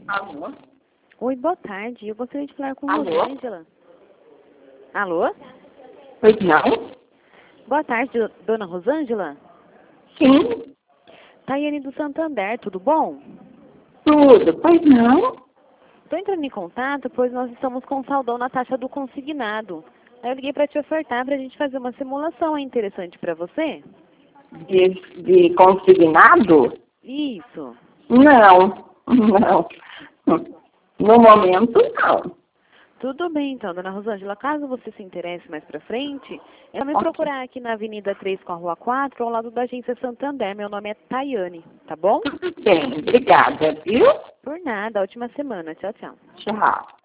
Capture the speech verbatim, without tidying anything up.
Alô? Oi, boa tarde. Eu gostaria de falar com Alô? Rosângela. Alô? Pois não? Boa tarde, do- dona Rosângela. Sim, Taiane do Santander, tudo bom? tudo. Pois não? Estou entrando em contato, pois nós estamos com saldão na taxa do consignado. Aí eu liguei para te ofertar para a gente fazer uma simulação. É interessante para você? De, de consignado? Isso. Não, não. No momento, não. Tudo bem, então, dona Rosângela. Caso você se interesse mais para frente, é só me Ok. procurar aqui na Avenida três com a Rua quatro, ao lado da agência Santander. Meu nome é Taiane, tá bom? Tudo bem, obrigada, viu? Por nada. Ótima semana. Tchau, tchau. Tchau.